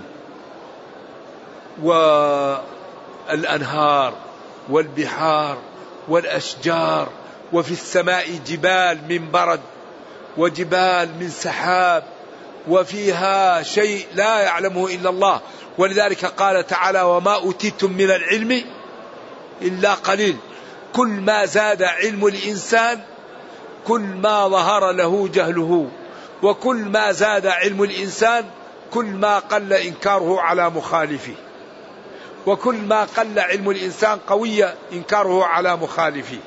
والأنهار والبحار والأشجار، وفي السماء جبال من برد وجبال من سحاب، وفيها شيء لا يعلمه إلا الله. ولذلك قال تعالى: وما أوتيتم من العلم إلا قليل. كل ما زاد علم الإنسان كل ما ظهر له جهله، وكل ما زاد علم الإنسان كل ما قل إنكاره على مخالفه، وكل ما قل علم الإنسان قوي إنكاره على مخالفه.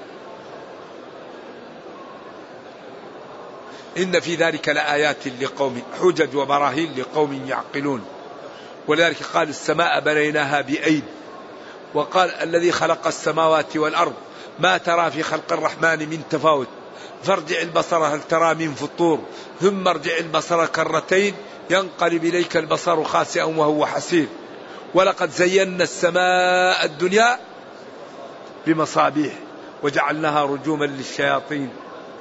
إن في ذلك لآيات لقوم، حجج وبراهين لقوم يعقلون. ولذلك قال: السماء بنيناها بأيد. وقال: الذي خلق السماوات والأرض ما ترى في خلق الرحمن من تفاوت فارجع البصر هل ترى من فطور ثم ارجع البصر كرتين ينقلب إليك البصر خاسئا وهو حسير ولقد زينا السماء الدنيا بمصابيح وجعلناها رجوما للشياطين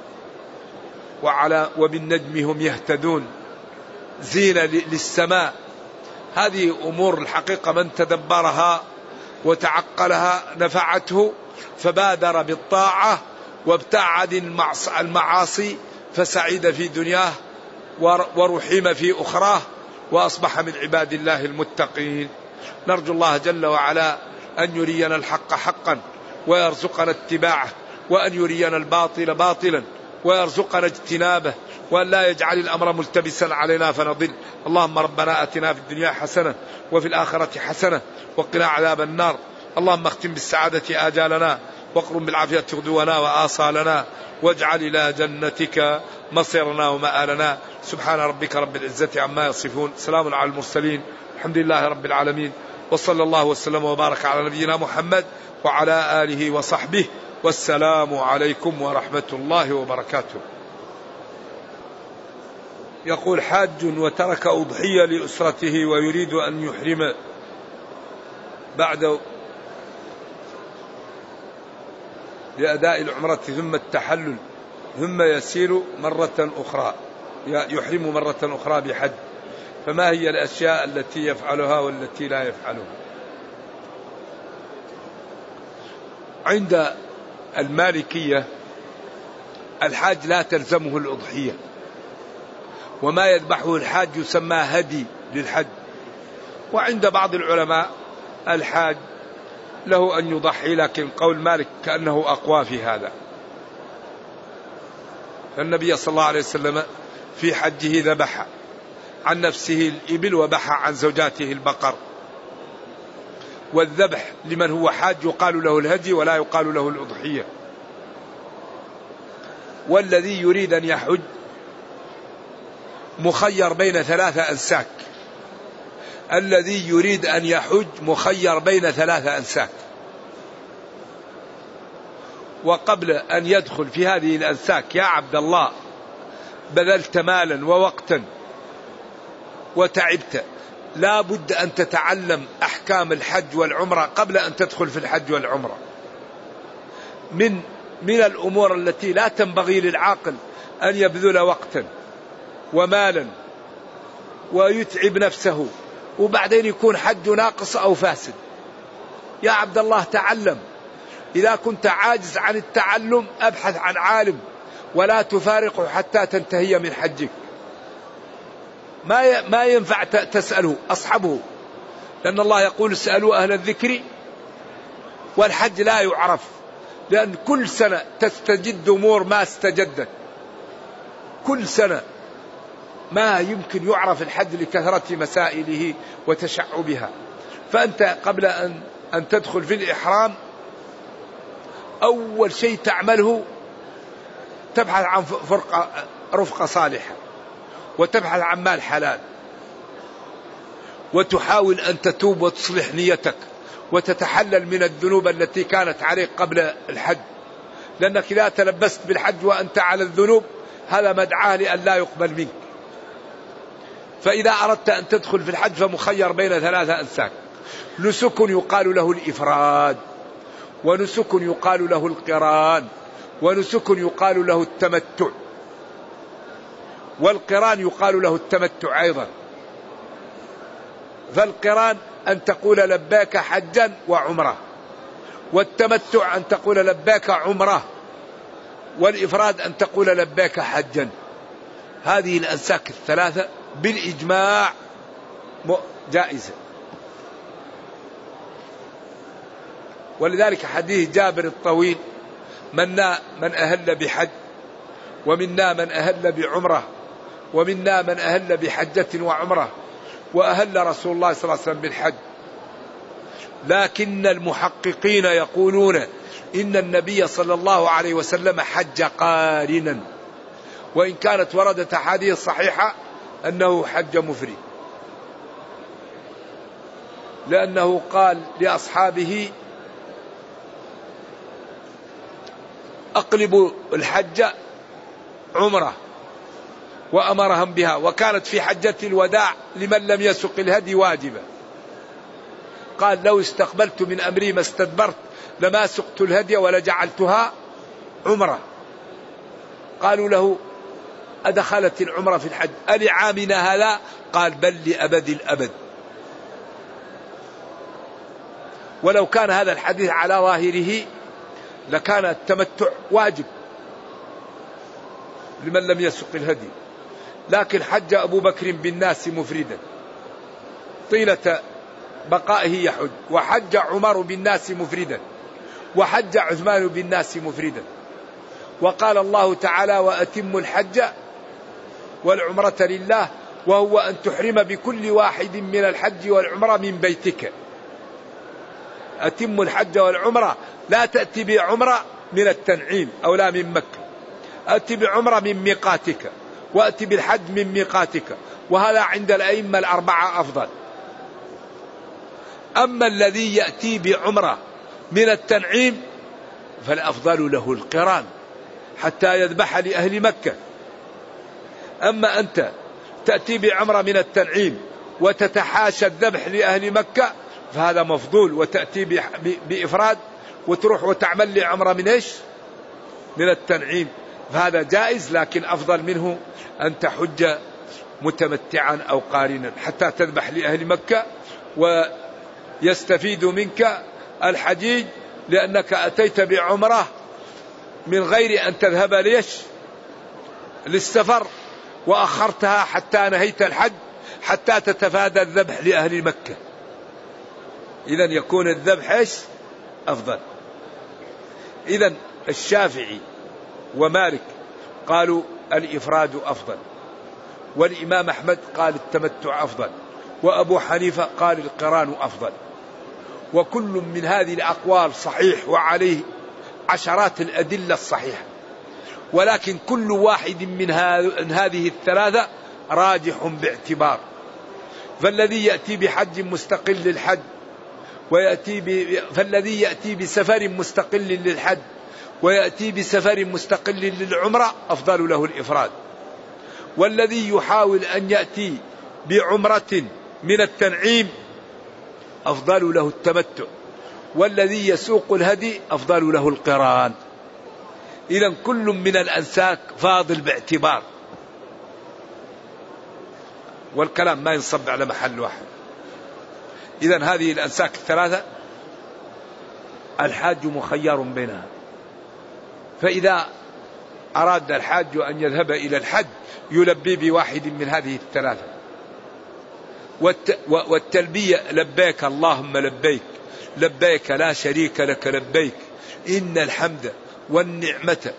وعلى وبالنجم هم يهتدون زينة للسماء. هذه أمور الحقيقة من تدبرها وتعقلها نفعته، فبادر بالطاعة وابتعد المعاصي فسعيد في دنياه ورحم في أخراه وأصبح من عباد الله المتقين. نرجو الله جل وعلا أن يرينا الحق حقا ويرزقنا اتباعه، وأن يرينا الباطل باطلا ويرزقنا اجتنابه، وأن لا يجعل الأمر ملتبسا علينا فنضل. اللهم ربنا آتنا في الدنيا حسنة وفي الآخرة حسنة وقنا عذاب النار. اللهم اختم بالسعادة آجالنا واقرم بالعافية غدونا وآصالنا واجعل إلى جنتك مصيرنا ومآلنا. سبحان ربك رب العزة عما يصفون، سلام على المرسلين، الحمد لله رب العالمين، وصلى الله وسلم وبارك على نبينا محمد وعلى آله وصحبه، والسلام عليكم ورحمة الله وبركاته. يقول: حاج وترك أضحية لأسرته ويريد أن يحرم بعد لأداء العمرة ثم التحلل ثم يسير مرة أخرى يحرم مرة أخرى بحج، فما هي الأشياء التي يفعلها والتي لا يفعلها؟ عند المالكية الحاج لا تلزمه الأضحية، وما يذبحه الحاج يسمى هدي للحج. وعند بعض العلماء الحاج له أن يضحي، لكن قول مالك كأنه أقوى في هذا. فالنبي صلى الله عليه وسلم في حجه ذبح عن نفسه الإبل وبح عن زوجاته البقر. والذبح لمن هو حاج يقال له الهدي ولا يقال له الأضحية. والذي يريد أن يحج مخير بين ثلاثة أنساك. الذي يريد أن يحج مخير بين ثلاثة أنساك، وقبل أن يدخل في هذه الأنساك يا عبد الله بذلت مالا ووقتا وتعبت، لا بد أن تتعلم أحكام الحج والعمرة قبل أن تدخل في الحج والعمرة. من من الأمور التي لا تنبغي للعاقل أن يبذل وقتا ومالا ويتعب نفسه وبعدين يكون حج ناقص أو فاسد. يا عبد الله تعلم، إذا كنت عاجز عن التعلم أبحث عن عالم ولا تفارقه حتى تنتهي من حجك. ما ما ينفع تسأله، أصحبه، لأن الله يقول: اسألوا أهل الذكر. والحج لا يعرف، لأن كل سنة تستجد أمور ما استجدت، كل سنة ما يمكن يعرف الحج لكثرة مسائله وتشعبها. فأنت قبل أن أن تدخل في الإحرام أول شيء تعمله تبحث عن فرقة رفقة صالحة، وتبحث عن مال حلال، وتحاول أن تتوب وتصلح نيتك وتتحلل من الذنوب التي كانت عليك قبل الحج، لأنك إذا تلبست بالحج وأنت على الذنوب هذا مدعاة لأن لا يقبل منك. فإذا أردت أن تدخل في الحج فمخير بين ثلاثة أنساك: نسك يقال له الإفراد، ونسك يقال له القران، ونسك يقال له التمتع. والقران يقال له التمتع أيضا. فالقران أن تقول لباك حجا وعمره، والتمتع أن تقول لباك عمره، والإفراد أن تقول لباك حجا. هذه الأنساك الثلاثة بالإجماع جائزة. ولذلك حديث جابر الطويل: منا من أهل بحج، ومنا من أهل بعمرة، ومنا من أهل بحجة وعمرة، وأهل رسول الله صلى الله عليه وسلم بالحج. لكن المحققين يقولون إن النبي صلى الله عليه وسلم حج قارنا، وإن كانت وردت أحاديث صحيحة أنه حج مفرد، لأنه قال لأصحابه: أقلبوا الحج عمره، وأمرهم بها. وكانت في حجة الوداع لمن لم يسق الهدي واجبة، قال: لو استقبلت من أمري ما استدبرت لما سقت الهدي ولجعلتها عمره. قالوا له: أدخلت العمرة في الحج ألعامنا هذا؟ قال: بل لأبد الأبد. ولو كان هذا الحديث على ظاهره لكان التمتع واجب لمن لم يسق الهدي، لكن حج أبو بكر بالناس مفردا طيلة بقائه يحج، وحج عمر بالناس مفردا، وحج عثمان بالناس مفردا. وقال الله تعالى: وأتم الحج والعمرة لله، وهو أن تحرم بكل واحد من الحج والعمرة من بيتك. أتم الحج والعمرة، لا تأتي بعمرة من التنعيم أو لا من مكة، أتي بعمرة من ميقاتك، وأتي بالحج من ميقاتك. وهذا عند الأئمة الأربعة أفضل. أما الذي يأتي بعمرة من التنعيم فالأفضل له القران حتى يذبح لأهل مكة. أما أنت تأتي بعمرة من التنعيم وتتحاشى الذبح لأهل مكة فهذا مفضول، وتأتي بإفراد وتروح وتعمل لي عمرة من إيش؟ من التنعيم، فهذا جائز، لكن أفضل منه أن تحج متمتعا أو قارنا حتى تذبح لأهل مكة ويستفيد منك الحجيج، لأنك أتيت بعمرة من غير أن تذهب ليش للسفر، وأخرتها حتى نهيت الحج حتى تتفادى الذبح لأهل مكة. إذن يكون الذبح إيش؟ أفضل. إذن الشافعي ومالك قالوا الإفراد أفضل، والإمام أحمد قال التمتع أفضل، وأبو حنيفة قال القران أفضل. وكل من هذه الأقوال صحيح، وعليه عشرات الأدلة الصحيحة، ولكن كل واحد من هذه الثلاثة راجح باعتبار. فالذي يأتي بحج مستقل للحج ويأتي ب... فالذي يأتي بسفر مستقل للحج ويأتي بسفر مستقل للعمرة أفضل له الإفراد. والذي يحاول أن يأتي بعمرة من التنعيم أفضل له التمتع، والذي يسوق الهدي أفضل له القران. إذن كل من الأنساك فاضل باعتبار، والكلام ما ينصب على محل واحد. إذن هذه الأنساك الثلاثة الحاج مخير بينها، فإذا أراد الحاج أن يذهب إلى الحج يلبي بواحد من هذه الثلاثة. والتلبية لبيك اللهم لبيك، لبيك لا شريك لك لبيك، إن الحمد والنعمة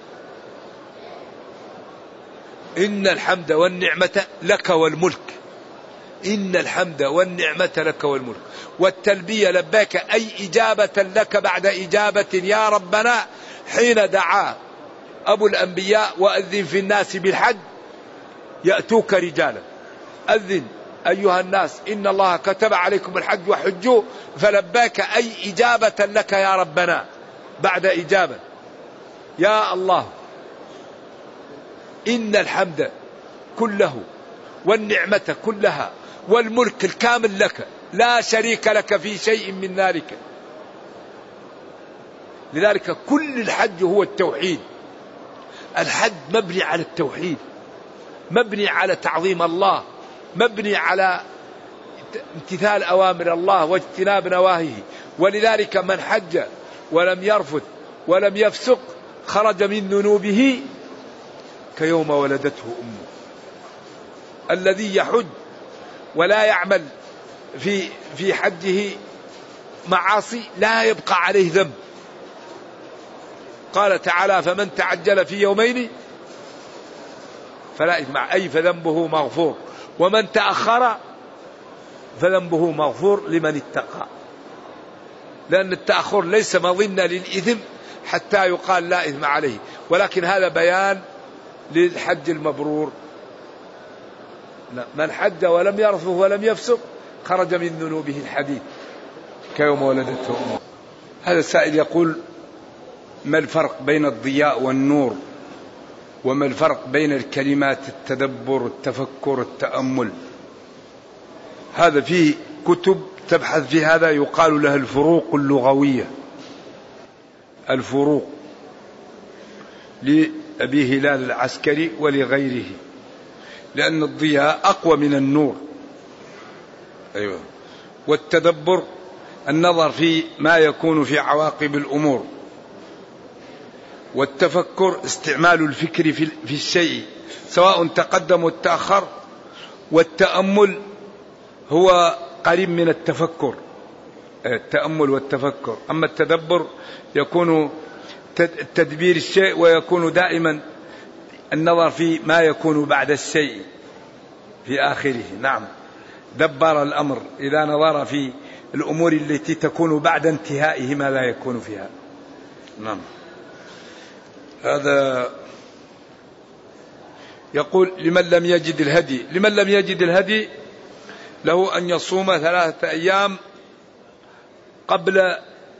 إن الحمد والنعمة لك والملك، إن الحمد والنعمة لك والملك. والتلبية لبيك أي إجابة لك بعد إجابة يا ربنا، حين دعا أبو الأنبياء وأذن في الناس بالحج يأتوك رجالا، أذن أيها الناس إن الله كتب عليكم الحج وحجوا، فلباك أي إجابة لك يا ربنا بعد إجابة يا الله. إن الحمد كله والنعمة كلها والملك الكامل لك، لا شريك لك في شيء من ذلك. لذلك كل الحج هو التوحيد. الحج مبني على التوحيد، مبني على تعظيم الله، مبني على امتثال أوامر الله واجتناب نواهيه. ولذلك من حج ولم يرفث ولم يفسق خرج من ذنوبه كيوم ولدته أمه. الذي يحج ولا يعمل في في حجه معاصي لا يبقى عليه ذنب. قال تعالى: فمن تعجل في يومين فلا إثم عليه، أي فذنبه مغفور، ومن تأخر فذنبه مغفور لمن اتقى. لأن التأخر ليس مظنة للإثم حتى يقال لا إثم عليه، ولكن هذا بيان للحج المبرور. من حج ولم يرفث ولم يفسق خرج من ذنوبه الحديد كيوم ولدته أمه. هذا السائل يقول: ما الفرق بين الضياء والنور؟ وما الفرق بين الكلمات التدبر التفكر التأمل؟ هذا فيه كتب تبحث في هذا، يقال لها الفروق اللغوية. الفروق لأبي هلال العسكري ولغيره، لأن الضياء أقوى من النور. أيوة. والتدبر النظر في ما يكون في عواقب الأمور، والتفكر استعمال الفكر في الشيء سواء تقدم وتأخر، والتأمل هو قريب من التفكر، التأمل والتفكر. أما التدبر يكون تدبير الشيء، ويكون دائما النظر في ما يكون بعد الشيء في آخره. نعم، دبر الأمر إذا نظر في الأمور التي تكون بعد انتهائه ما لا يكون فيها. نعم. هذا يقول: لمن لم يجد الهدي لمن لم يجد الهدي له أن يصوم ثلاثة أيام قبل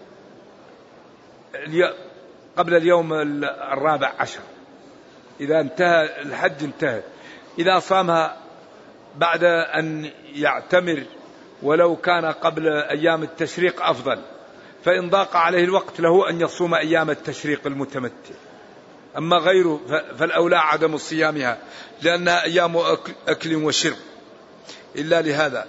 قبل اليوم الرابع عشر. إذا انتهى الحج انتهى. إذا صامها بعد أن يعتمر ولو كان قبل أيام التشريق أفضل، فإن ضاق عليه الوقت له أن يصوم أيام التشريق المتمتع. أما غيره فالأولى عدم صيامها، لأنها أيام أكل وشرب. إلا لهذا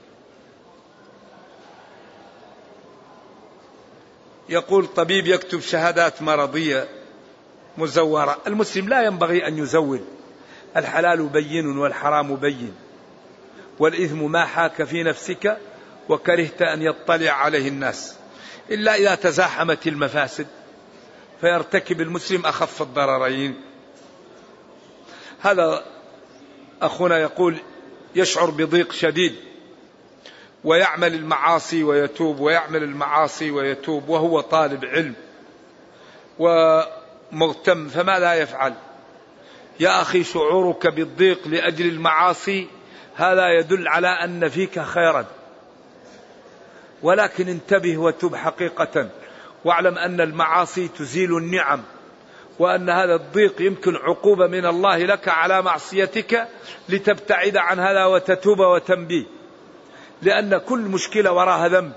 يقول: طبيب يكتب شهادات مرضية مزورة. المسلم لا ينبغي أن يزود. الحلال بين والحرام بين، والإثم ما حاك في نفسك وكرهت أن يطلع عليه الناس، إلا إذا تزاحمت المفاسد فيرتكب المسلم أخف الضررين. هذا أخونا يقول: يشعر بضيق شديد ويعمل المعاصي ويتوب ويعمل المعاصي ويتوب وهو طالب علم ومغتم، فماذا يفعل؟ يا أخي، شعورك بالضيق لأجل المعاصي هذا يدل على أن فيك خيرا، ولكن انتبه وتب حقيقة، واعلم أن المعاصي تزيل النعم، وأن هذا الضيق يمكن عقوبة من الله لك على معصيتك لتبتعد عن هذا وتتوب وتنبيه. لأن كل مشكلة وراها ذنب.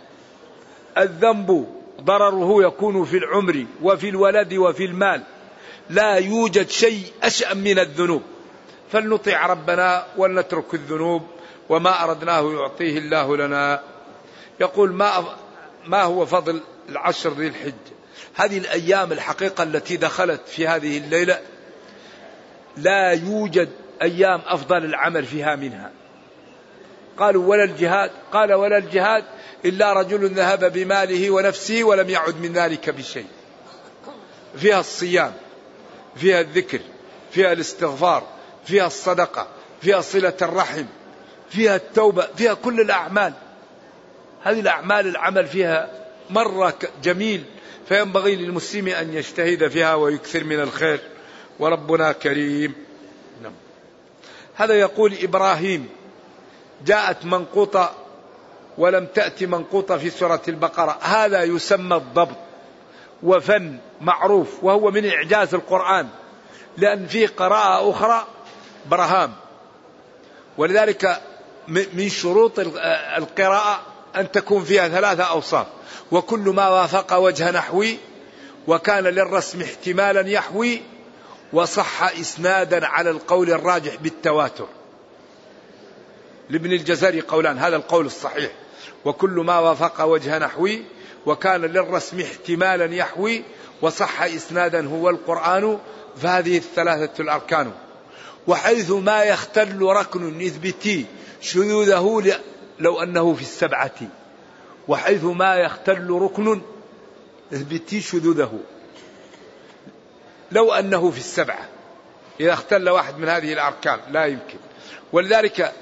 الذنب ضرره يكون في العمر وفي الولد وفي المال، لا يوجد شيء أشأم من الذنوب. فلنطيع ربنا ولنترك الذنوب، وما أردناه يعطيه الله لنا. يقول: ما ما هو فضل العشر ذي الحجة؟ هذه الأيام الحقيقة التي دخلت في هذه الليلة لا يوجد أيام أفضل العمل فيها منها. قالوا: ولا الجهاد؟ قال: ولا الجهاد إلا رجل ذهب بماله ونفسه ولم يعد من ذلك بشيء. فيها الصيام، فيها الذكر، فيها الاستغفار، فيها الصدقة، فيها صلة الرحم، فيها التوبة، فيها كل الأعمال. هذه الأعمال العمل فيها مرة جميل، فينبغي للمسلم أن يجتهد فيها ويكثر من الخير، وربنا كريم. نعم. هذا يقول: إبراهيم جاءت منقوطة ولم تأتي منقوطة في سورة البقرة. هذا يسمى الضبط، وفن معروف، وهو من إعجاز القرآن، لأن فيه قراءة أخرى برهام، ولذلك من شروط القراءة أن تكون فيها ثلاثة أوصاف: وكل ما وافق وجه نحوي، وكان للرسم احتمالا يحوي، وصح إسنادا على القول الراجح بالتواتر. لابن الجزري قولان، هذا القول الصحيح: وكل ما وافق وجه نحوي، وكان للرسم احتمالا يحوي، وصح إسنادا هو القرآن. فهذه الثلاثة الأركان. وحيث ما يختل ركن اثبتي شذوذه لو أنه في السبعة. وحيث ما يختل ركن اثبتي شذوذه لو أنه في السبعة. إذا اختل واحد من هذه الأركان لا يمكن. ولذلك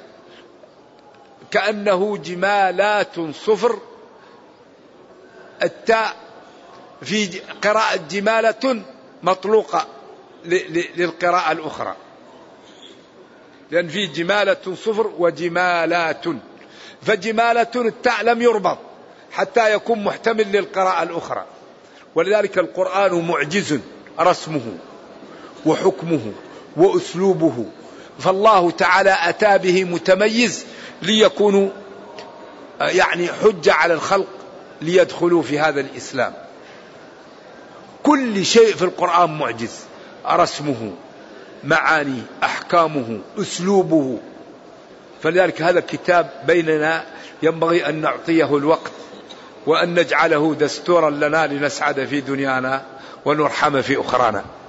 كأنه جمالات صفر، التاء في قراءة جمالة مطلوقة للقراءة الأخرى، لأن في جمالة صفر وجمالات، فجمالة التاء لم يربط حتى يكون محتمل للقراءة الأخرى. ولذلك القرآن معجز رسمه وحكمه وأسلوبه، فالله تعالى أتى به متميز ليكونوا يعني حجة على الخلق ليدخلوا في هذا الإسلام. كل شيء في القرآن معجز، رسمه، معاني، أحكامه، أسلوبه. فلذلك هذا الكتاب بيننا ينبغي أن نعطيه الوقت، وأن نجعله دستورا لنا لنسعد في دنيانا ونرحم في أخرانا.